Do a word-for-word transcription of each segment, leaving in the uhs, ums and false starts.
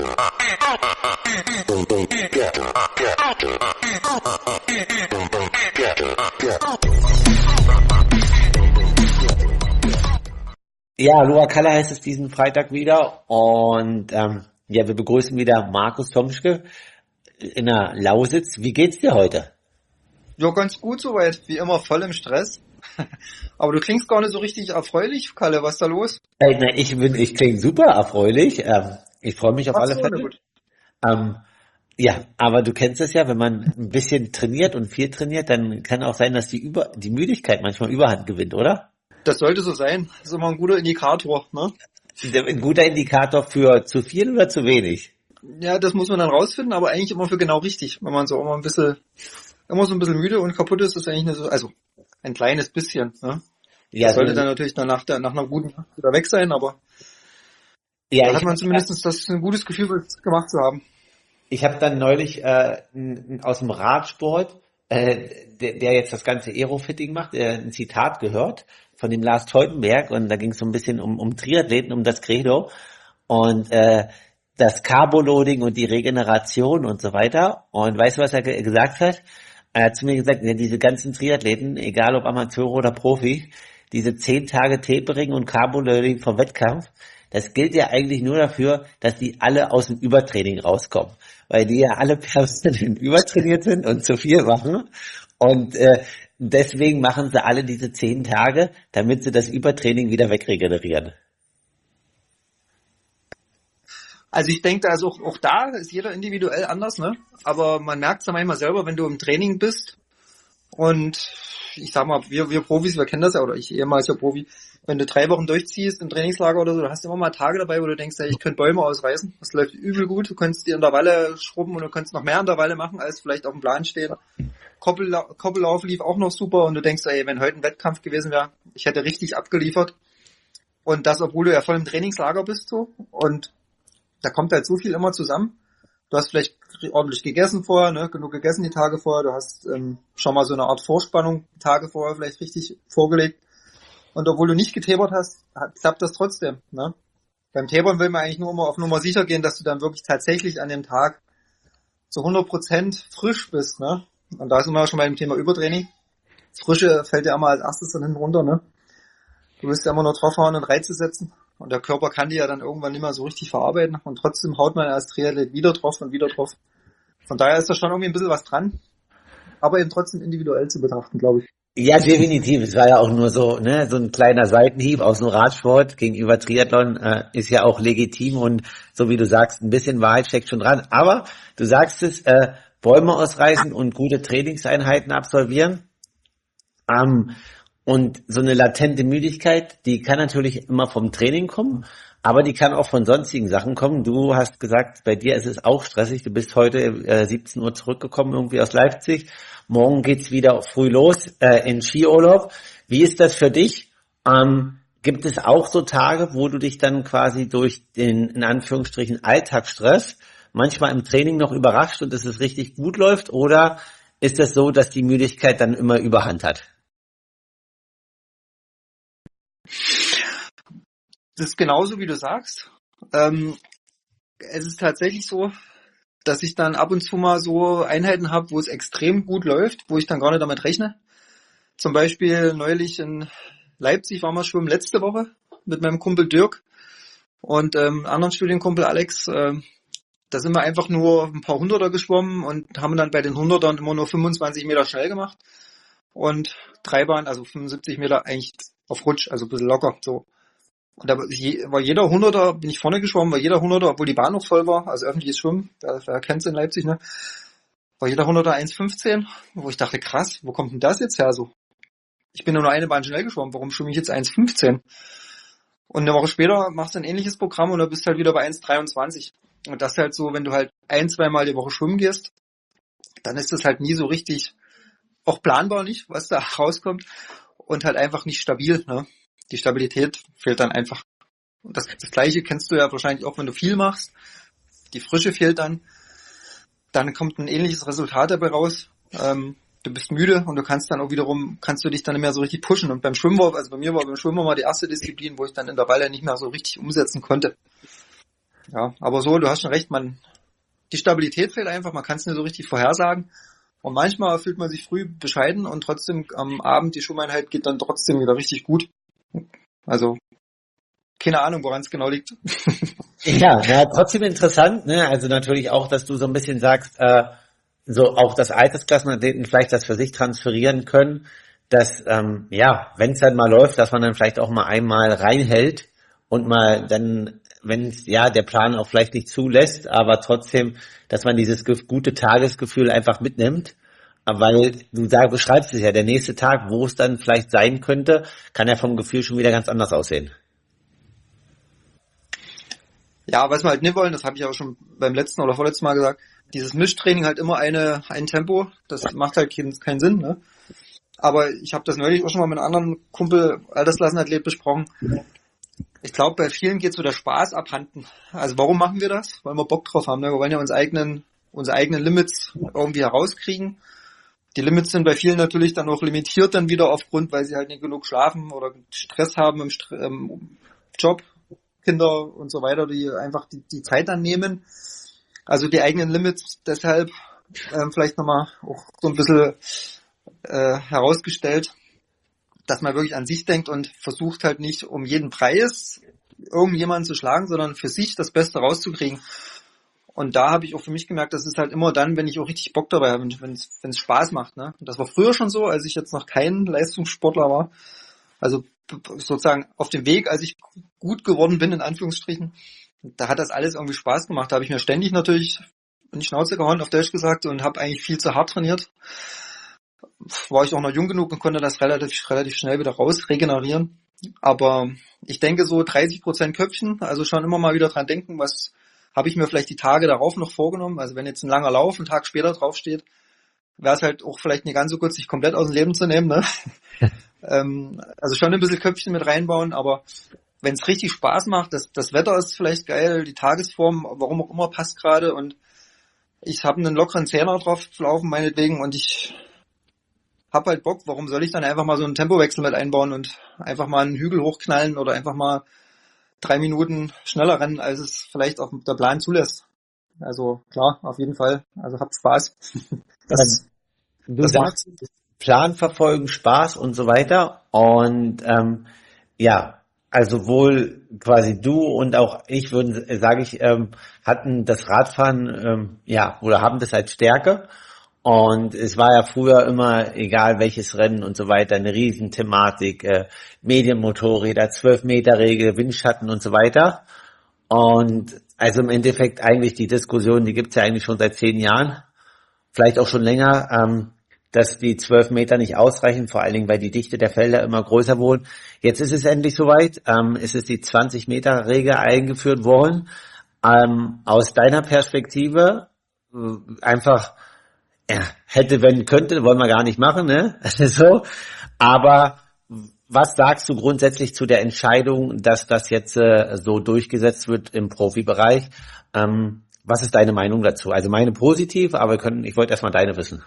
Ja, Loa Kalle heißt es diesen Freitag wieder und ähm, ja, wir begrüßen wieder Markus Tomschke in der Lausitz. Wie geht's dir heute? Ja, ganz gut soweit, wie immer voll im Stress. Aber du klingst gar nicht so richtig erfreulich, Kalle, was ist da los? Hey, nein, ich bin, ich klinge super erfreulich. Ähm, ich freue mich auf Ach alle so, na Fälle. gut. Ähm, ja, aber du kennst es ja, wenn man ein bisschen trainiert und viel trainiert, dann kann auch sein, dass die über die Müdigkeit manchmal Überhand gewinnt, oder? Das sollte so sein. Das ist immer ein guter Indikator, ne? Der- Ein guter Indikator für zu viel oder zu wenig. Ja, das muss man dann rausfinden, aber eigentlich immer für genau richtig. Wenn man so immer ein bisschen, immer so ein bisschen müde und kaputt ist, ist eigentlich nicht so, also ein kleines bisschen, ne? Ja, Das so, sollte dann natürlich dann nach, der, nach einer guten Nacht wieder weg sein, aber ja, da ich hat man zumindest das ein gutes Gefühl, das gemacht zu haben. Ich habe dann neulich äh, n- n- aus dem Radsport, äh, der, der jetzt das ganze Aerofitting macht, äh, ein Zitat gehört von dem Lars Teutenberg und da ging es so ein bisschen um, um Triathleten, um das Credo und äh, das Carboloading und die Regeneration und so weiter. Und weißt du, was er ge gesagt hat? Er hat zu mir gesagt, ja, diese ganzen Triathleten, egal ob Amateure oder Profi, diese zehn Tage Tapering und Carboloading vom Wettkampf, das gilt ja eigentlich nur dafür, dass die alle aus dem Übertraining rauskommen, weil die ja alle permanent übertrainiert sind und zu viel machen und äh, deswegen machen sie alle diese zehn Tage, damit sie das Übertraining wieder wegregenerieren. Also ich denke, also auch, auch da ist jeder individuell anders, ne? Aber man merkt es ja manchmal selber, wenn du im Training bist und ich sag mal, wir, wir Profis, wir kennen das ja, oder ich ehemaliger Profi, wenn du drei Wochen durchziehst im Trainingslager oder so, da hast du immer mal Tage dabei, wo du denkst, ja, ich könnte Bäume ausreißen. Das läuft übel gut, du kannst die Intervalle schrubben und du kannst noch mehr Intervalle machen, als vielleicht auf dem Plan steht. Koppella Koppellauf lief auch noch super und du denkst, ey, wenn heute ein Wettkampf gewesen wäre, ich hätte richtig abgeliefert. Und das, obwohl du ja voll im Trainingslager bist so und da kommt halt so viel immer zusammen. Du hast vielleicht ordentlich gegessen vorher, ne, genug gegessen die Tage vorher. Du hast ähm, schon mal so eine Art Vorspannung die Tage vorher vielleicht richtig vorgelegt. Und obwohl du nicht getapert hast, hat, klappt das trotzdem. Ne? Beim Tapern will man eigentlich nur immer auf Nummer sicher gehen, dass du dann wirklich tatsächlich an dem Tag zu hundert Prozent frisch bist. Ne? Und da sind wir ja schon bei dem Thema Übertraining. Das Frische fällt ja immer als erstes dann hinten runter. Ne? Du willst ja immer nur draufhauen und Reize setzen. Und der Körper kann die ja dann irgendwann nicht mehr so richtig verarbeiten. Und trotzdem haut man als Triathlet wieder drauf und wieder drauf. Von daher ist da schon irgendwie ein bisschen was dran. Aber eben trotzdem individuell zu betrachten, glaube ich. Ja, definitiv. Es war ja auch nur so, ne, so ein kleiner Seitenhieb aus dem Radsport gegenüber Triathlon äh, ist ja auch legitim und so wie du sagst, ein bisschen Wahrheit steckt schon dran. Aber du sagst es, äh, Bäume ausreißen und gute Trainingseinheiten absolvieren. Ähm, und so eine latente Müdigkeit, die kann natürlich immer vom Training kommen, aber die kann auch von sonstigen Sachen kommen. Du hast gesagt, bei dir ist es auch stressig. Du bist heute äh, siebzehn Uhr zurückgekommen irgendwie aus Leipzig. Morgen geht's wieder früh los äh, in Skiurlaub. Wie ist das für dich? Ähm, gibt es auch so Tage, wo du dich dann quasi durch den, in Anführungsstrichen, Alltagsstress manchmal im Training noch überrascht und dass es richtig gut läuft? Oder ist es so, dass die Müdigkeit dann immer Überhand hat? Das ist genauso, wie du sagst. Ähm, es ist tatsächlich so, dass ich dann ab und zu mal so Einheiten habe, wo es extrem gut läuft, wo ich dann gar nicht damit rechne. Zum Beispiel neulich in Leipzig waren wir schwimmen letzte Woche mit meinem Kumpel Dirk und ähm, anderen Studienkumpel Alex. Äh, da sind wir einfach nur ein paar Hunderter geschwommen und haben dann bei den Hundertern immer nur fünfundzwanzig Meter schnell gemacht und drei waren, also fünfundsiebzig Meter eigentlich auf Rutsch, also ein bisschen locker so. Und da war jeder Hunderter, bin ich vorne geschwommen, war jeder Hunderter, obwohl die Bahn noch voll war, also öffentliches Schwimmen, wer kennt's in Leipzig, ne? War jeder Hunderter eins fünfzehn, wo ich dachte, krass, wo kommt denn das jetzt her so? Ich bin nur eine Bahn schnell geschwommen, warum schwimme ich jetzt eins fünfzehn? Und eine Woche später machst du ein ähnliches Programm und dann bist du halt wieder bei eins dreiundzwanzig. Und das ist halt so, wenn du halt ein, zweimal die Woche schwimmen gehst, dann ist das halt nie so richtig, auch planbar nicht, was da rauskommt und halt einfach nicht stabil, ne? Die Stabilität fehlt dann einfach. Und das, das Gleiche kennst du ja wahrscheinlich auch, wenn du viel machst. Die Frische fehlt dann. Dann kommt ein ähnliches Resultat dabei raus. Ähm, du bist müde und du kannst dann auch wiederum, kannst du dich dann nicht mehr so richtig pushen. Und beim Schwimmen, also bei mir war beim Schwimmen mal die erste Disziplin, wo ich dann Intervalle nicht mehr so richtig umsetzen konnte. Ja, aber so, du hast schon recht, man, die Stabilität fehlt einfach, man kann es nicht so richtig vorhersagen. Und manchmal fühlt man sich früh bescheiden und trotzdem am Abend die Schwimmeinheit geht dann trotzdem wieder richtig gut. Also, keine Ahnung, woran es genau liegt. Ja, ja, trotzdem interessant, ne? Also natürlich auch, dass du so ein bisschen sagst, äh, so auch dass Altersklassenathleten vielleicht das für sich transferieren können, dass, ähm, ja, wenn es dann mal läuft, dass man dann vielleicht auch mal einmal reinhält und mal dann, wenn es, ja, der Plan auch vielleicht nicht zulässt, aber trotzdem, dass man dieses ge- gute Tagesgefühl einfach mitnimmt. Weil du da beschreibst es ja, der nächste Tag, wo es dann vielleicht sein könnte, kann ja vom Gefühl schon wieder ganz anders aussehen. Ja, was wir halt nicht wollen, das habe ich auch schon beim letzten oder vorletzten Mal gesagt, dieses Mischtraining halt immer eine ein Tempo, das macht halt keinen, keinen Sinn, ne? Aber ich habe das neulich auch schon mal mit einem anderen Kumpel, Altersklassenathlet, besprochen. Ich glaube, bei vielen geht so der Spaß abhanden. Also warum machen wir das? Weil wir Bock drauf haben, ne? Wir wollen ja unsere eigenen, unsere eigenen Limits irgendwie herauskriegen. Die Limits sind bei vielen natürlich dann auch limitiert dann wieder aufgrund, weil sie halt nicht genug schlafen oder Stress haben im, St- im Job, Kinder und so weiter, die einfach die, die Zeit dann nehmen. Also die eigenen Limits deshalb ähm, vielleicht nochmal auch so ein bisschen äh, herausgestellt, dass man wirklich an sich denkt und versucht halt nicht um jeden Preis irgendjemanden zu schlagen, sondern für sich das Beste rauszukriegen. Und da habe ich auch für mich gemerkt, das ist halt immer dann, wenn ich auch richtig Bock dabei habe, wenn es wenn es Spaß macht. Ne? Und das war früher schon so, als ich jetzt noch kein Leistungssportler war. Also sozusagen auf dem Weg, als ich gut geworden bin, in Anführungsstrichen, da hat das alles irgendwie Spaß gemacht. Da habe ich mir ständig natürlich in die Schnauze gehauen, auf Deutsch gesagt, und habe eigentlich viel zu hart trainiert. War ich auch noch jung genug und konnte das relativ relativ schnell wieder raus regenerieren. Aber ich denke so dreißig Prozent Köpfchen, also schon immer mal wieder dran denken, was habe ich mir vielleicht die Tage darauf noch vorgenommen. Also wenn jetzt ein langer Lauf einen Tag später draufsteht, wäre es halt auch vielleicht nicht ganz so kurz, sich komplett aus dem Leben zu nehmen. Ne? ähm, also schon ein bisschen Köpfchen mit reinbauen, aber wenn es richtig Spaß macht, das, das Wetter ist vielleicht geil, die Tagesform, warum auch immer, passt gerade und ich habe einen lockeren Zehner drauf laufen, meinetwegen, und ich hab halt Bock, warum soll ich dann einfach mal so einen Tempowechsel mit einbauen und einfach mal einen Hügel hochknallen oder einfach mal drei Minuten schneller rennen, als es vielleicht auch der Plan zulässt. Also klar, auf jeden Fall. Also habt Spaß. Das, Du das macht. sagst, Plan verfolgen, Spaß und so weiter. Und ähm, ja, also wohl quasi du und auch ich würden, sage ich, ähm, hatten das Radfahren, ähm, ja, oder haben das als Stärke. Und es war ja früher immer, egal welches Rennen und so weiter, eine Riesenthematik, äh, Medienmotorräder, zwölf Meter Regel, Windschatten und so weiter. Und also im Endeffekt eigentlich die Diskussion, die gibt's ja eigentlich schon seit zehn Jahren, vielleicht auch schon länger, ähm, dass die zwölf Meter nicht ausreichen, vor allen Dingen, weil die Dichte der Felder immer größer wurden. Jetzt ist es endlich soweit, ähm, es ist die zwanzig Meter Regel eingeführt worden. Ähm, aus deiner Perspektive äh, einfach, ja, hätte, wenn, könnte, wollen wir gar nicht machen, ne? So. Aber was sagst du grundsätzlich zu der Entscheidung, dass das jetzt äh, so durchgesetzt wird im Profibereich? Ähm, was ist deine Meinung dazu? Also meine positiv, aber wir können, ich wollte erstmal deine wissen.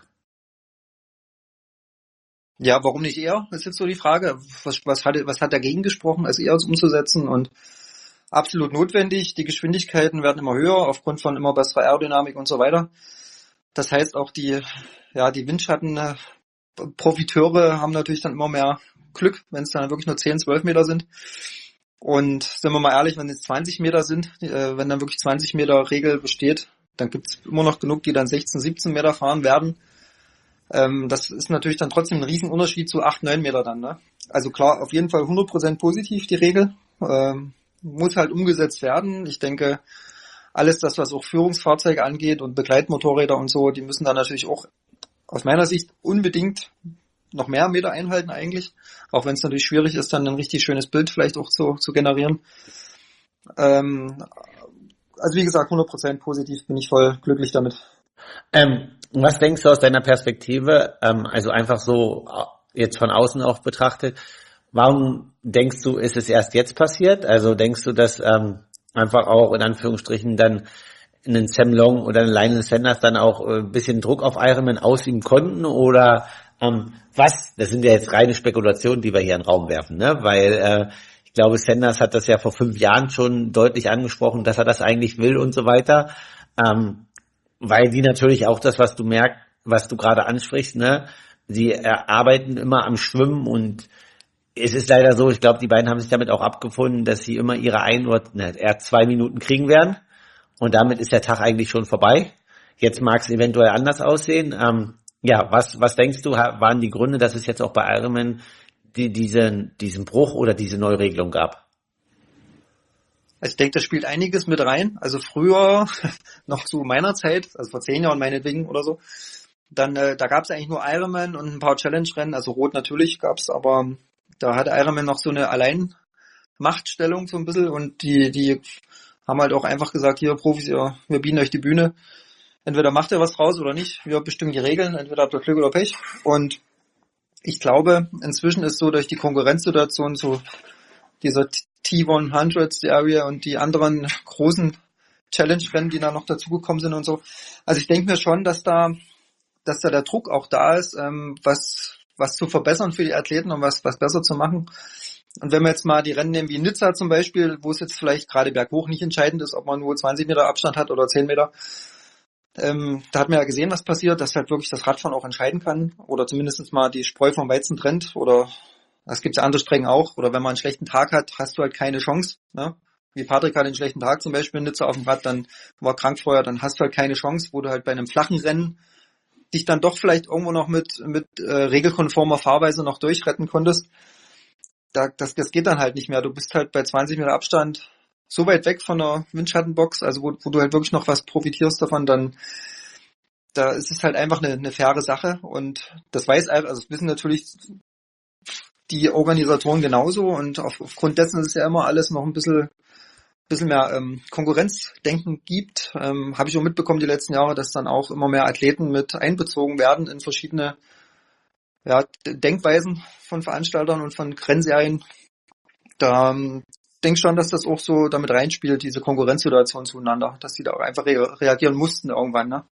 Ja, warum nicht eher? Ist jetzt so die Frage. Was, was hat, was hat dagegen gesprochen, es eher umzusetzen? Und absolut notwendig. Die Geschwindigkeiten werden immer höher aufgrund von immer besserer Aerodynamik und so weiter. Das heißt auch die, ja, die Windschatten-Profiteure haben natürlich dann immer mehr Glück, wenn es dann wirklich nur zehn, zwölf Meter sind. Und sind wir mal ehrlich, wenn es zwanzig Meter sind, äh, wenn dann wirklich zwanzig Meter Regel besteht, dann gibt es immer noch genug, die dann sechzehn, siebzehn Meter fahren werden. Ähm, das ist natürlich dann trotzdem ein Riesenunterschied zu acht, neun Meter dann. Ne? Also klar, auf jeden Fall hundert Prozent positiv die Regel. Ähm, muss halt umgesetzt werden. Ich denke, alles das, was auch Führungsfahrzeuge angeht und Begleitmotorräder und so, die müssen dann natürlich auch aus meiner Sicht unbedingt noch mehr Meter einhalten eigentlich. Auch wenn es natürlich schwierig ist, dann ein richtig schönes Bild vielleicht auch zu, zu generieren. Ähm, also wie gesagt, hundert Prozent positiv, bin ich voll glücklich damit. Ähm, was denkst du aus deiner Perspektive, ähm, also einfach so äh, jetzt von außen auch betrachtet, warum denkst du, ist es erst jetzt passiert? Also denkst du, dass ähm, einfach auch in Anführungsstrichen dann einen Sam Long oder einen Lionel Sanders dann auch ein bisschen Druck auf Ironman ausüben konnten? Oder ähm, was? Das sind ja jetzt reine Spekulationen, die wir hier in den Raum werfen, ne? Weil äh, glaube, Sanders hat das ja vor fünf Jahren schon deutlich angesprochen, dass er das eigentlich will und so weiter. Ähm, weil die natürlich auch das, was du merkst, was du gerade ansprichst, ne, sie äh, arbeiten immer am Schwimmen und es ist leider so, ich glaube, die beiden haben sich damit auch abgefunden, dass sie immer ihre ein oder ne, eher zwei Minuten kriegen werden und damit ist der Tag eigentlich schon vorbei. Jetzt mag es eventuell anders aussehen. Ähm, ja, was was denkst du, waren die Gründe, dass es jetzt auch bei Ironman die, diesen diesen Bruch oder diese Neuregelung gab? Also ich denke, da spielt einiges mit rein. Also früher, noch zu meiner Zeit, also vor zehn Jahren meinetwegen oder so, dann äh, da gab es eigentlich nur Ironman und ein paar Challenge-Rennen, also Rot natürlich gab es, aber da hatte Ironman noch so eine Alleinmachtstellung so ein bisschen und die die haben halt auch einfach gesagt, hier Profis, ja, wir bieten euch die Bühne. Entweder macht ihr was draus oder nicht. Wir bestimmen die Regeln, entweder habt ihr Glück oder Pech. Und ich glaube, inzwischen ist so durch die Konkurrenzsituation so dieser T hundert-Serie und die anderen großen Challenge-Rennen, die da noch dazugekommen sind und so. Also ich denke mir schon, dass da, dass da der Druck auch da ist, ähm, was, was zu verbessern für die Athleten und was, was besser zu machen. Und wenn wir jetzt mal die Rennen nehmen wie Nizza zum Beispiel, wo es jetzt vielleicht gerade berghoch nicht entscheidend ist, ob man nur zwanzig Meter Abstand hat oder zehn Meter, ähm, da hat man ja gesehen, was passiert, dass halt wirklich das Radfahren auch entscheiden kann oder zumindest mal die Spreu vom Weizen trennt oder das gibt's ja andere Strecken auch. Oder wenn man einen schlechten Tag hat, hast du halt keine Chance. Ne? Wie Patrick hat einen schlechten Tag zum Beispiel in Nizza auf dem Rad, dann war krank vorher, dann hast du halt keine Chance, wo du halt bei einem flachen Rennen dich dann doch vielleicht irgendwo noch mit mit äh, regelkonformer Fahrweise noch durchretten konntest. Da, das, das geht dann halt nicht mehr. Du bist halt bei zwanzig Meter Abstand so weit weg von der Windschattenbox, also wo, wo du halt wirklich noch was profitierst davon, dann da ist es halt einfach eine, eine faire Sache und das weiß also das wissen natürlich die Organisatoren genauso und auf, aufgrund dessen ist es ja immer alles noch ein bisschen, bisschen mehr ähm, Konkurrenzdenken gibt. Ähm, habe ich auch mitbekommen die letzten Jahre, dass dann auch immer mehr Athleten mit einbezogen werden in verschiedene ja, Denkweisen von Veranstaltern und von Rennserien. Da ähm, denke ich schon, dass das auch so damit reinspielt, diese Konkurrenzsituation zueinander, dass die da auch einfach re- reagieren mussten irgendwann, ne?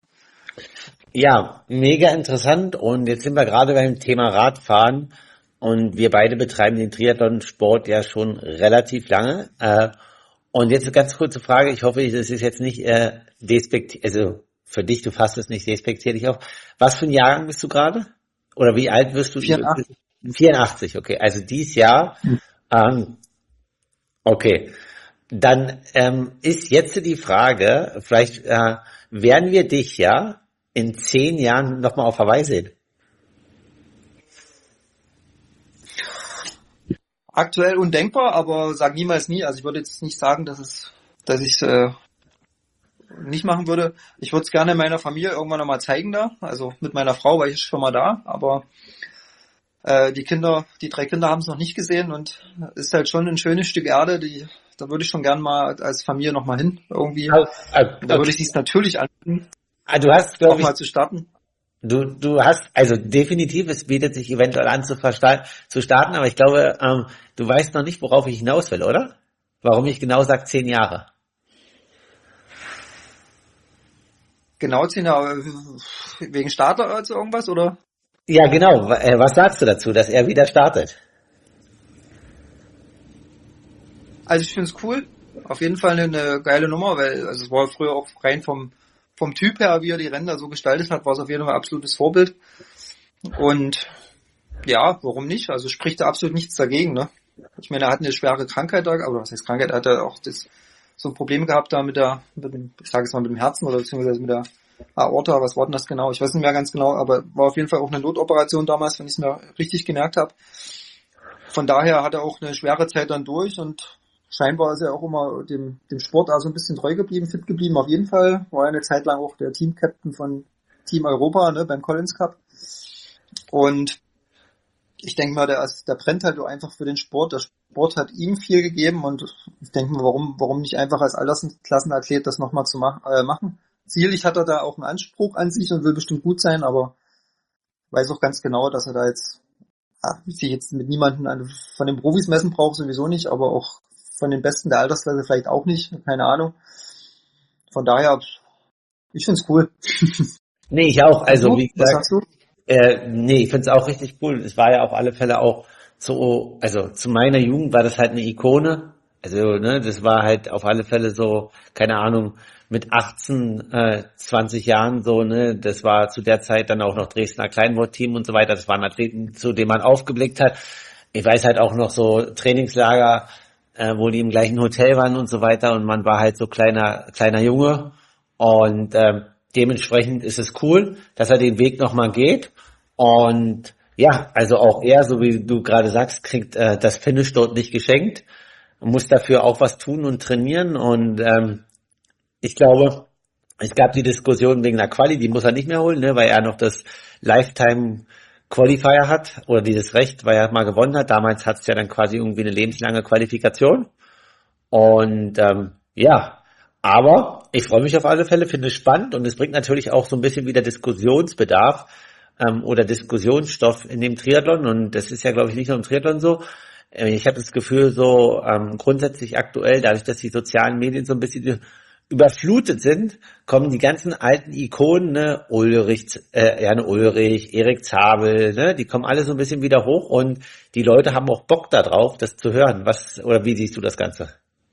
Ja, mega interessant und jetzt sind wir gerade beim Thema Radfahren. Und wir beide betreiben den Triathlon-Sport ja schon relativ lange. Äh, und jetzt eine ganz kurze Frage. Ich hoffe, das ist jetzt nicht äh, despektierlich, also für dich, du fasst es nicht despektierlich auf. Was für ein Jahrgang bist du gerade? Oder wie alt wirst du? vierundachtzig. vierundachtzig, okay. Also dieses Jahr. Ähm, okay. Dann ähm, ist jetzt die Frage, vielleicht äh, werden wir dich ja in zehn Jahren nochmal auf Hawaii sehen. Aktuell undenkbar, aber sag niemals nie. Also ich würde jetzt nicht sagen, dass es, dass ich es äh, nicht machen würde. Ich würde es gerne meiner Familie irgendwann nochmal zeigen da. Also mit meiner Frau war ich schon mal da, aber äh, die Kinder, die drei Kinder haben es noch nicht gesehen und ist halt schon ein schönes Stück Erde, die, da würde ich schon gerne mal als Familie nochmal hin irgendwie. Also, also, Da würde ich es natürlich anbieten, also du hast, auch glaube ich, mal zu starten. Du, du hast, also definitiv, es bietet sich eventuell an zu, versta- zu starten, aber ich glaube, ähm, du weißt noch nicht, worauf ich hinaus will, oder? Warum ich genau sage zehn Jahre. Genau zehn Jahre wegen Starter also irgendwas, oder? Ja, genau. Wa- äh, Was sagst du dazu, dass er wieder startet? Also ich finde es cool. Auf jeden Fall eine, eine geile Nummer, weil also es war früher auch rein vom vom Typ her, wie er die Rennen da so gestaltet hat, war es auf jeden Fall ein absolutes Vorbild. Und ja, warum nicht? Also spricht da absolut nichts dagegen, ne? Ich meine, er hat eine schwere Krankheit da, oder was heißt Krankheit, er hat er auch das, so ein Problem gehabt da mit der, mit dem, ich sage es mal mit dem Herzen oder beziehungsweise mit der Aorta, was war denn das genau? Ich weiß nicht mehr ganz genau, aber war auf jeden Fall auch eine Notoperation damals, wenn ich es mir richtig gemerkt habe. Von daher hat er auch eine schwere Zeit dann durch und scheinbar ist er auch immer dem, dem Sport also ein bisschen treu geblieben, fit geblieben, auf jeden Fall. War eine Zeit lang auch der Team-Captain von Team Europa, ne, beim Collins Cup. Und ich denke mal, der, der brennt halt auch einfach für den Sport. Der Sport hat ihm viel gegeben und ich denke mal, warum, warum nicht einfach als Altersklassenathlet das nochmal zu mach, äh, machen. Ziellich hat er da auch einen Anspruch an sich und will bestimmt gut sein, aber weiß auch ganz genau, dass er da jetzt, ja, sich jetzt mit niemandem von den Profis messen braucht, sowieso nicht, aber auch von den Besten der Altersklasse vielleicht auch nicht, keine Ahnung. Von daher, ich find's cool. Nee, ich auch. Also, wie Was gesagt, sagst du? äh, nee, ich find's auch richtig cool. Es war ja auf alle Fälle auch so, also zu meiner Jugend war das halt eine Ikone. Also, ne, das war halt auf alle Fälle so, keine Ahnung, mit achtzehn, äh, zwanzig Jahren so, ne, das war zu der Zeit dann auch noch Dresdner Kleinwort-Team und so weiter. Das waren Athleten, zu denen man aufgeblickt hat. Ich weiß halt auch noch so Trainingslager, äh, wo die im gleichen Hotel waren und so weiter und man war halt so kleiner, kleiner Junge und ähm, dementsprechend ist es cool, dass er den Weg nochmal geht und ja, also auch er, so wie du gerade sagst, kriegt äh, das Finish dort nicht geschenkt, muss dafür auch was tun und trainieren und ähm, ich glaube, es gab die Diskussion wegen der Quali, die muss er nicht mehr holen, ne, weil er noch das Lifetime Qualifier hat oder dieses Recht, weil er mal gewonnen hat. Damals hat es ja dann quasi irgendwie eine lebenslange Qualifikation. Und ähm, ja, aber ich freue mich auf alle Fälle, finde es spannend und es bringt natürlich auch so ein bisschen wieder Diskussionsbedarf ähm, oder Diskussionsstoff in dem Triathlon und das ist ja, glaube ich, nicht nur im Triathlon so. Äh, Ich habe das Gefühl, so ähm, grundsätzlich aktuell, dadurch, dass die sozialen Medien so ein bisschen überflutet sind, kommen die ganzen alten Ikonen, ne, Ulrich, äh, Erne Ulrich, Erik Zabel, ne, die kommen alle so ein bisschen wieder hoch und die Leute haben auch Bock da drauf, das zu hören. Was, oder wie siehst du das Ganze?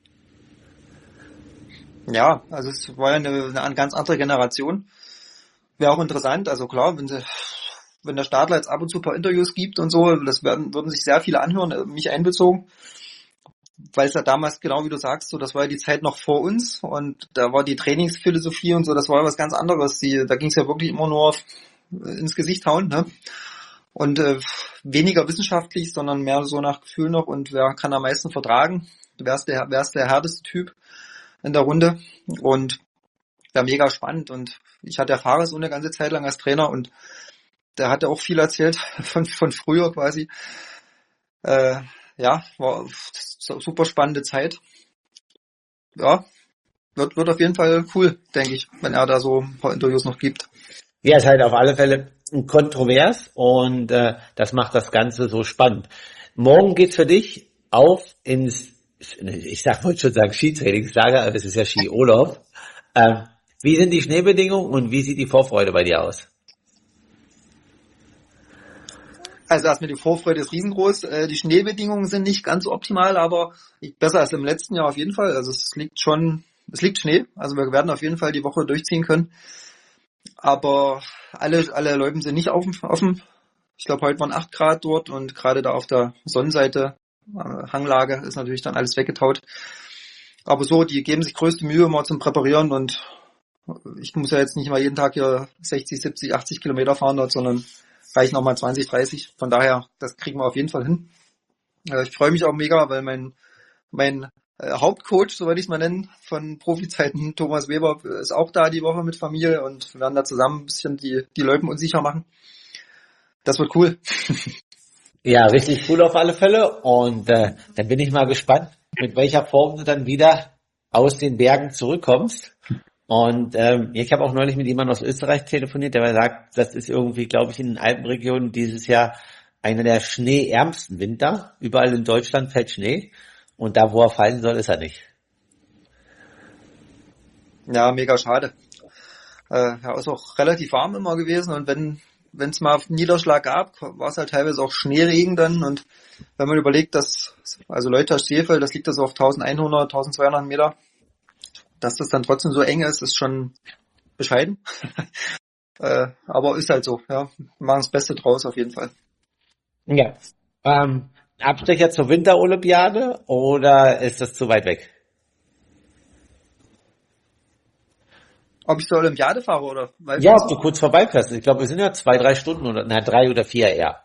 Ja, also es war ja eine, eine ganz andere Generation. Wäre auch interessant, also klar, wenn sie, wenn der Stadler jetzt ab und zu ein paar Interviews gibt und so, das werden, würden sich sehr viele anhören, mich einbezogen. Weil es ja damals, genau wie du sagst, so das war ja die Zeit noch vor uns und da war die Trainingsphilosophie und so, das war ja was ganz anderes. Die, da ging es ja wirklich immer nur auf, ins Gesicht hauen, ne? Und äh, weniger wissenschaftlich, sondern mehr so nach Gefühl noch und wer kann am meisten vertragen? Wer ist der, wer ist der härteste Typ in der Runde? Und ja, mega spannend. Und ich hatte ja Fares eine ganze Zeit lang als Trainer und der hatte auch viel erzählt von, von früher quasi. Äh, ja, war super spannende Zeit. Ja, wird, wird auf jeden Fall cool, denke ich, wenn er da so ein paar Interviews noch gibt. Ja, ist halt auf alle Fälle kontrovers und äh, das macht das Ganze so spannend. Morgen geht's für dich auf ins, ich sag wollte schon sagen Skitrainingslager, aber das ist ja Skiurlaub. Ähm, wie sind die Schneebedingungen und wie sieht die Vorfreude bei dir aus? Also erstmal die Vorfreude ist riesengroß. Äh, Die Schneebedingungen sind nicht ganz so optimal, aber besser als im letzten Jahr auf jeden Fall. Also es liegt schon, es liegt Schnee. Also wir werden auf jeden Fall die Woche durchziehen können. Aber alle, alle Loipen sind nicht offen. offen. Ich glaube, heute waren acht Grad dort und gerade da auf der Sonnenseite, äh, Hanglage, ist natürlich dann alles weggetaut. Aber so, die geben sich größte Mühe mal zum Präparieren und ich muss ja jetzt nicht mal jeden Tag hier sechzig, siebzig, achtzig Kilometer fahren dort, sondern reichen auch mal zwanzig, dreißig. Von daher, das kriegen wir auf jeden Fall hin. Äh, Ich freue mich auch mega, weil mein, mein äh, Hauptcoach, so würde ich es mal nennen, von Profizeiten, Thomas Weber, ist auch da die Woche mit Familie und wir werden da zusammen ein bisschen die, die Loipen unsicher machen. Das wird cool. Ja, richtig cool auf alle Fälle und äh, dann bin ich mal gespannt, mit welcher Form du dann wieder aus den Bergen zurückkommst. Und ähm, ich habe auch neulich mit jemandem aus Österreich telefoniert, der sagt, das ist irgendwie, glaube ich, in den Alpenregionen dieses Jahr einer der schneeärmsten Winter. Überall in Deutschland fällt Schnee und da, wo er fallen soll, ist er nicht. Ja, mega schade. Äh, ja, ist auch relativ warm immer gewesen und wenn wenn es mal Niederschlag gab, war es halt teilweise auch Schneeregen dann und wenn man überlegt, dass, also Leutasch-Seefeld, das liegt das auf eintausendeinhundert, eintausendzweihundert Meter, dass das dann trotzdem so eng ist, ist schon bescheiden. äh, aber ist halt so, ja. Wir machen das Beste draus auf jeden Fall. Ja. Ähm, Abstecher zur Winterolympiade oder ist das zu weit weg? Ob ich zur Olympiade fahre oder weißt Ja, du ob du so? kurz vorbeifährst. Ich glaube, wir sind ja zwei, drei Stunden oder na drei oder vier eher.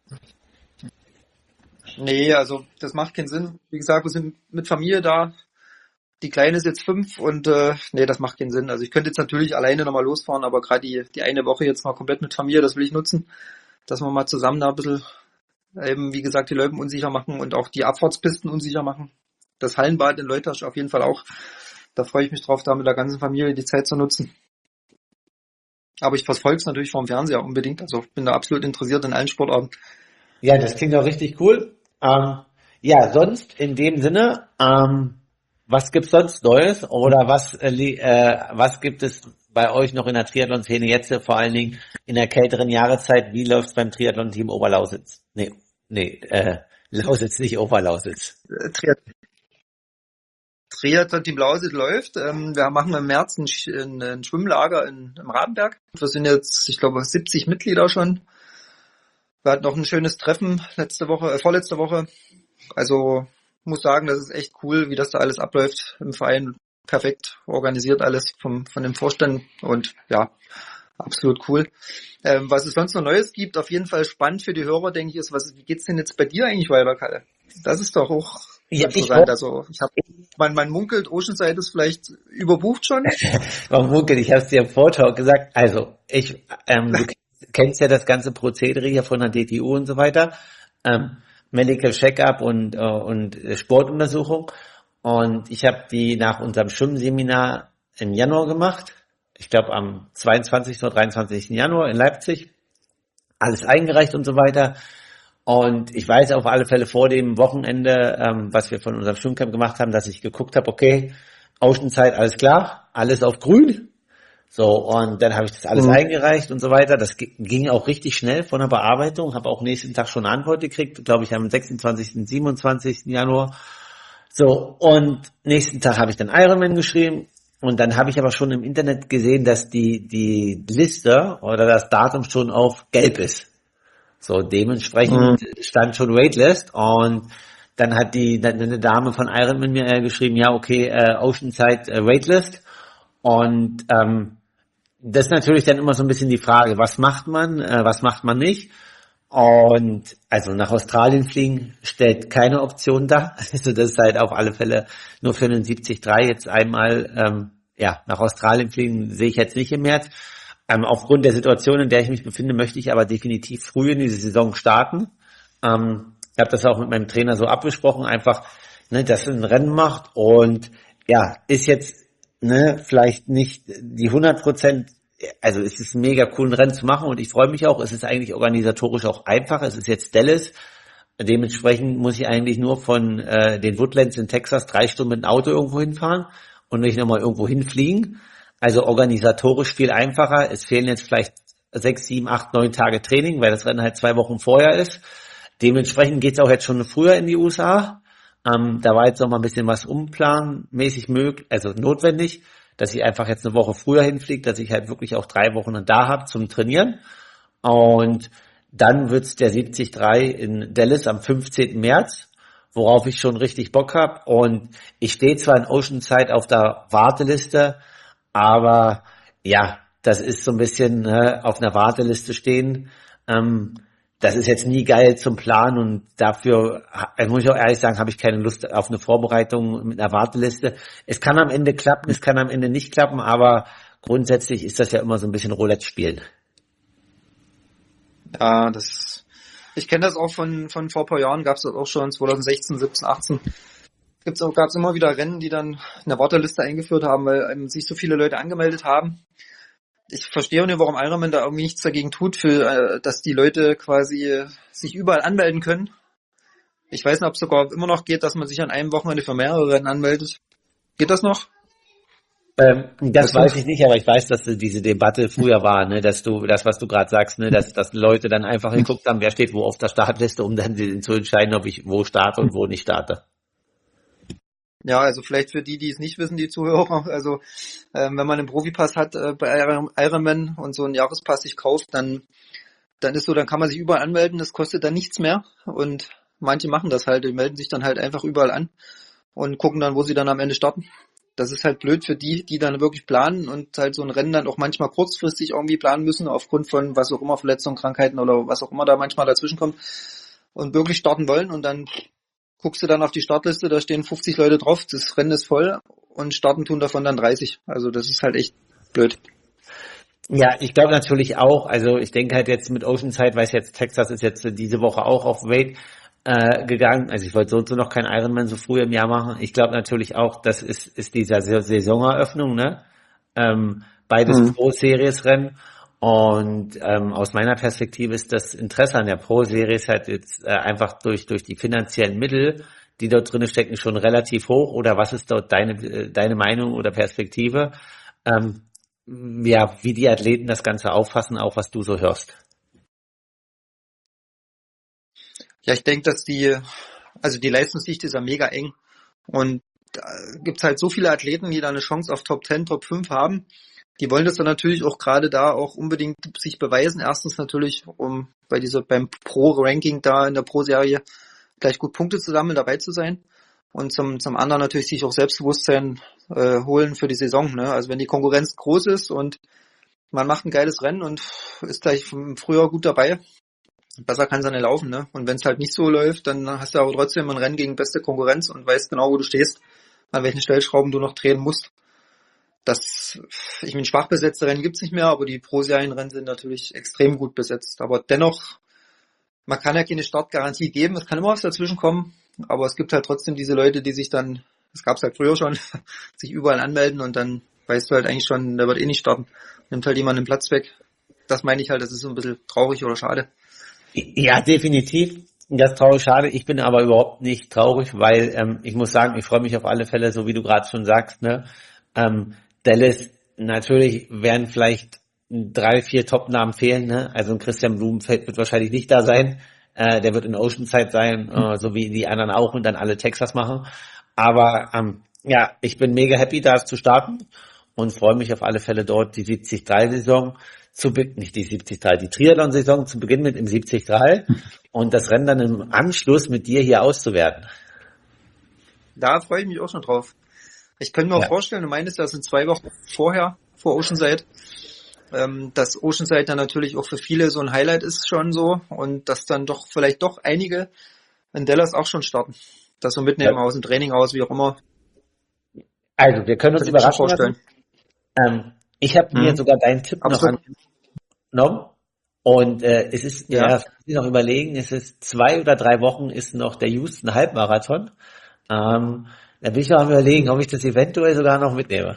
Nee, also das macht keinen Sinn. Wie gesagt, wir sind mit Familie da. Die Kleine ist jetzt fünf und äh, nee, das macht keinen Sinn. Also ich könnte jetzt natürlich alleine nochmal losfahren, aber gerade die, die eine Woche jetzt mal komplett mit Familie, das will ich nutzen, dass wir mal zusammen da ein bisschen eben, wie gesagt, die Loipen unsicher machen und auch die Abfahrtspisten unsicher machen. Das Hallenbad in Leutasch auf jeden Fall auch. Da freue ich mich drauf, da mit der ganzen Familie die Zeit zu nutzen. Aber ich verfolge es natürlich vom Fernseher unbedingt. Also ich bin da absolut interessiert in allen Sportarten. Ja, das klingt auch richtig cool. Ähm, ja, sonst in dem Sinne, ähm, was gibt's sonst Neues oder was äh, li- äh, was gibt es bei euch noch in der Triathlon-Szene jetzt, äh, vor allen Dingen in der kälteren Jahreszeit? Wie läuft's beim Triathlon-Team Oberlausitz? Nee, nee, äh, Lausitz, nicht Oberlausitz. Äh, Triathlon, Triathlon Team Lausitz läuft. Ähm, wir machen im März ein, Sch- ein, ein Schwimmlager in, im Rabenberg. Wir sind jetzt, ich glaube, siebzig Mitglieder schon. Wir hatten noch ein schönes Treffen letzte Woche, äh, vorletzte Woche. Also muss sagen, das ist echt cool, wie das da alles abläuft im Verein. Perfekt organisiert alles vom, von dem Vorstand und ja, absolut cool. Ähm, was es sonst noch Neues gibt, auf jeden Fall spannend für die Hörer, denke ich, ist, was, wie geht's denn jetzt bei dir eigentlich weiter, Kalle? Das ist doch auch Ja, ich interessant. Also ich habe, man, man munkelt, Oceanside ist vielleicht überbucht schon. Warum munkelt? Ich habe es dir im Vortalk gesagt. Also, ich, ähm, du kennst ja das ganze Prozedere hier von der D T U und so weiter. Ähm, Medical Checkup und, äh, und Sportuntersuchung. Und ich habe die nach unserem Schwimmseminar im Januar gemacht. Ich glaube am zweiundzwanzigsten oder dreiundzwanzigsten Januar in Leipzig. Alles eingereicht und so weiter. Und ich weiß auf alle Fälle vor dem Wochenende, ähm, was wir von unserem Schwimmcamp gemacht haben, dass ich geguckt habe, okay, Oceanside, alles klar, alles auf grün. So, und dann habe ich das alles Mhm. eingereicht und so weiter. Das gi- ging auch richtig schnell von der Bearbeitung, habe auch nächsten Tag schon eine Antwort gekriegt, glaube ich, am sechsundzwanzigsten, siebenundzwanzigsten Januar. So, und nächsten Tag habe ich dann Ironman geschrieben und dann habe ich aber schon im Internet gesehen, dass die, die Liste oder das Datum schon auf gelb ist. So, Mhm. dementsprechend stand schon Waitlist und dann hat die, dann eine Dame von Ironman mir äh, geschrieben, ja, okay, äh, Oceanside äh, Waitlist und ähm, das ist natürlich dann immer so ein bisschen die Frage, was macht man, äh, was macht man nicht? Und also nach Australien fliegen stellt keine Option dar. Also das ist halt auf alle Fälle nur für einen siebzig Komma drei jetzt einmal, ähm, ja, nach Australien fliegen sehe ich jetzt nicht im März. Ähm, aufgrund der Situation, in der ich mich befinde, möchte ich aber definitiv früh in diese Saison starten. Ähm, ich habe das auch mit meinem Trainer so abgesprochen, einfach, ne, dass er ein Rennen macht und ja, ist jetzt ne, vielleicht nicht die hundert Prozent, also es ist mega cool, ein Rennen zu machen und ich freue mich auch, es ist eigentlich organisatorisch auch einfach, es ist jetzt Dallas, dementsprechend muss ich eigentlich nur von äh, den Woodlands in Texas drei Stunden mit dem Auto irgendwo hinfahren und nicht nochmal irgendwo hinfliegen, also organisatorisch viel einfacher, es fehlen jetzt vielleicht sechs, sieben, acht, neun Tage Training, weil das Rennen halt zwei Wochen vorher ist, dementsprechend geht's auch jetzt schon früher in die U S A. Ähm, da war jetzt noch mal ein bisschen was umplanmäßig möglich, also notwendig, dass ich einfach jetzt eine Woche früher hinfliege, dass ich halt wirklich auch drei Wochen dann da habe zum Trainieren. Und dann wird's der siebzig Komma drei in Dallas am fünfzehnten März, worauf ich schon richtig Bock habe. Und ich stehe zwar in Oceanside auf der Warteliste, aber ja, das ist so ein bisschen ne, auf einer Warteliste stehen. Ähm, das ist jetzt nie geil zum Planen und dafür, also muss ich auch ehrlich sagen, habe ich keine Lust auf eine Vorbereitung mit einer Warteliste. Es kann am Ende klappen, es kann am Ende nicht klappen, aber grundsätzlich ist das ja immer so ein bisschen Roulette spielen. Ja, das, ich kenne das auch von, von vor ein paar Jahren, gab es das auch schon zwanzig sechzehn, siebzehn, achtzehn. Gibt's auch, gab's immer wieder Rennen, die dann eine Warteliste eingeführt haben, weil ähm, sich so viele Leute angemeldet haben. Ich verstehe auch nicht, warum Ironman da irgendwie nichts dagegen tut, für, äh, dass die Leute quasi äh, sich überall anmelden können. Ich weiß nicht, ob es sogar immer noch geht, dass man sich an einem Wochenende für mehrere Rennen anmeldet. Geht das noch? Ähm, das Weißt du? weiß ich nicht, aber ich weiß, dass diese Debatte früher war, ne, dass du, das, was du gerade sagst, ne, dass, dass Leute dann einfach geguckt haben, wer steht wo auf der Startliste, um dann zu entscheiden, ob ich wo starte und wo nicht starte. Ja, also vielleicht für die, die es nicht wissen, die Zuhörer, also ähm, wenn man einen Profipass hat äh, bei Iron- Ironman und so einen Jahrespass sich kauft, dann dann ist so, dann kann man sich überall anmelden, das kostet dann nichts mehr und manche machen das halt, die melden sich dann halt einfach überall an und gucken dann, wo sie dann am Ende starten. Das ist halt blöd für die, die dann wirklich planen und halt so ein Rennen dann auch manchmal kurzfristig irgendwie planen müssen, aufgrund von was auch immer, Verletzungen, Krankheiten oder was auch immer da manchmal dazwischen kommt und wirklich starten wollen und dann guckst du dann auf die Startliste, da stehen fünfzig Leute drauf, das Rennen ist voll und starten tun davon dann dreißig. Also das ist halt echt blöd. Ja, ich glaube natürlich auch, also ich denke halt jetzt mit Oceanside, weiß jetzt, Texas ist jetzt diese Woche auch auf Wade äh, gegangen, also ich wollte so und so noch keinen Ironman so früh im Jahr machen. Ich glaube natürlich auch, das ist, ist dieser Saisoneröffnung, ne? Ähm, beides Mhm. Pro-Series-Rennen und ähm, aus meiner Perspektive ist das Interesse an der Pro-Series halt jetzt äh, einfach durch durch die finanziellen Mittel, die dort drin stecken, schon relativ hoch. Oder was ist dort deine äh, deine Meinung oder Perspektive? Ähm, ja, wie die Athleten das Ganze auffassen, auch was du so hörst. Ja, ich denke, dass die, also die Leistungsdichte ist ja mega eng. Und da gibt's halt so viele Athleten, die da eine Chance auf Top zehn, Top fünf haben. Die wollen das dann natürlich auch gerade da auch unbedingt sich beweisen. Erstens natürlich, um bei dieser, beim Pro-Ranking da in der Pro-Serie gleich gut Punkte zu sammeln, dabei zu sein. Und zum, zum anderen natürlich sich auch Selbstbewusstsein äh, holen für die Saison. Ne? Also wenn die Konkurrenz groß ist und man macht ein geiles Rennen und ist gleich vom Frühjahr gut dabei, besser kann es ja nicht laufen. Ne? Und wenn es halt nicht so läuft, dann hast du aber trotzdem ein Rennen gegen beste Konkurrenz und weißt genau, wo du stehst, an welchen Stellschrauben du noch drehen musst. Das, ich meine, schwach besetzte Rennen gibt's nicht mehr, aber die Pro-Serienrennen sind natürlich extrem gut besetzt. Aber dennoch, man kann ja keine Startgarantie geben, es kann immer was dazwischen kommen, aber es gibt halt trotzdem diese Leute, die sich dann, das gab's halt früher schon, sich überall anmelden und dann weißt du halt eigentlich schon, der wird eh nicht starten. Nimmt halt jemand den Platz weg. Das meine ich halt, das ist so ein bisschen traurig oder schade. Ja, definitiv. Das ist traurig, schade. Ich bin aber überhaupt nicht traurig, weil ähm, ich muss sagen, ich freue mich auf alle Fälle, so wie du gerade schon sagst, ne? Ähm, Dallas, natürlich werden vielleicht drei, vier Top-Namen fehlen, ne? Also ein Christian Blumenfeld wird wahrscheinlich nicht da sein. Äh, der wird in Oceanside sein, äh, so wie die anderen auch und dann alle Texas machen. Aber ähm, ja, ich bin mega happy, da zu starten und freue mich auf alle Fälle dort die siebzig drei Saison zu Beginn, nicht die siebzig drei, die Triathlon-Saison zu Beginn mit im siebzig drei und das Rennen dann im Anschluss mit dir hier auszuwerten. Da freue ich mich auch schon drauf. Ich könnte mir auch Ja. vorstellen, du meintest, das sind zwei Wochen vorher, vor Oceanside, ähm, dass Oceanside dann natürlich auch für viele so ein Highlight ist schon so und dass dann doch vielleicht doch einige in Dallas auch schon starten. Das so mitnehmen Ja. aus dem Training aus, wie auch immer. Also, wir können uns Könnte ich mir schon überraschen vorstellen. lassen. Ähm, ich habe mir Mhm. sogar deinen Tipp noch Absolut. angenommen und äh, es ist, ja, Ja. das muss ich noch überlegen, es ist zwei oder drei Wochen ist noch der Houston Halbmarathon. Ähm, da bin ich noch am überlegen, ob ich das eventuell sogar noch mitnehme.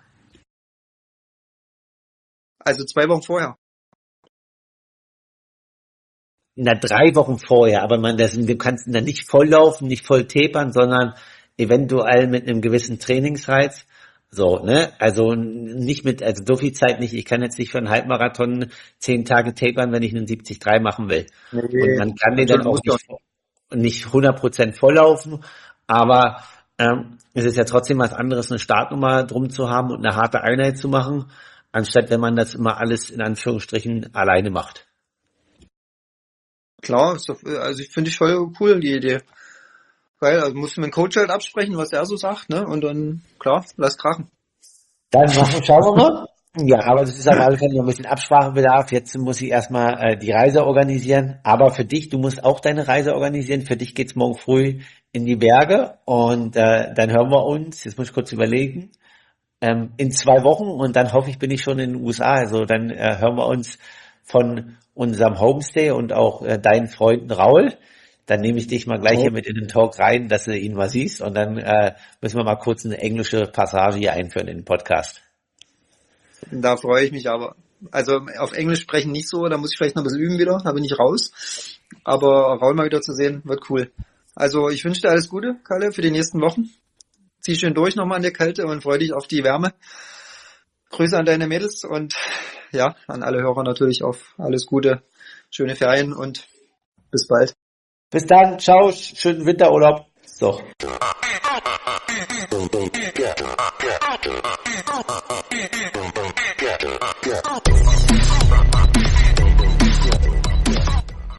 Also zwei Wochen vorher. Na, drei Wochen vorher, aber man, das, du kannst dann nicht voll laufen, nicht voll tapern, sondern eventuell mit einem gewissen Trainingsreiz. So, ne? Also nicht mit, also so viel Zeit nicht. Ich kann jetzt nicht für einen Halbmarathon zehn Tage tapern, wenn ich einen siebzig drei machen will. Und man kann den dann auch nicht, nicht hundert Prozent volllaufen, aber ähm, es ist ja trotzdem was anderes, eine Startnummer drum zu haben und eine harte Einheit zu machen, anstatt wenn man das immer alles in Anführungsstrichen alleine macht. Klar, ist doch, also ich finde ich voll cool, die Idee. Geil, also musst du mit dem Coach halt absprechen, was er so sagt, ne? Und dann, klar, lass krachen. Dann machen, schauen wir mal. Ja, aber das ist auf alle Fälle noch ein bisschen Absprachebedarf. Jetzt muss ich erstmal äh, die Reise organisieren. Aber für dich, du musst auch deine Reise organisieren. Für dich geht's morgen früh in die Berge und äh, dann hören wir uns, jetzt muss ich kurz überlegen, ähm, in zwei Wochen und dann hoffe ich, bin ich schon in den U S A. Also dann äh, hören wir uns von unserem Homestay und auch äh, deinen Freunden Raul. Dann nehme ich dich mal gleich hier mit in den Talk rein, dass du ihn mal siehst und dann äh, müssen wir mal kurz eine englische Passage hier einführen in den Podcast. Da freue ich mich aber. Also auf Englisch sprechen nicht so, da muss ich vielleicht noch ein bisschen üben wieder, da bin ich raus. Aber Raul mal wieder zu sehen, wird cool. Also ich wünsche dir alles Gute, Kalle, für die nächsten Wochen. Zieh schön durch nochmal an der Kälte und freue dich auf die Wärme. Grüße an deine Mädels und ja, an alle Hörer natürlich auf alles Gute, schöne Ferien und bis bald. Bis dann, ciao, schönen Winterurlaub. So.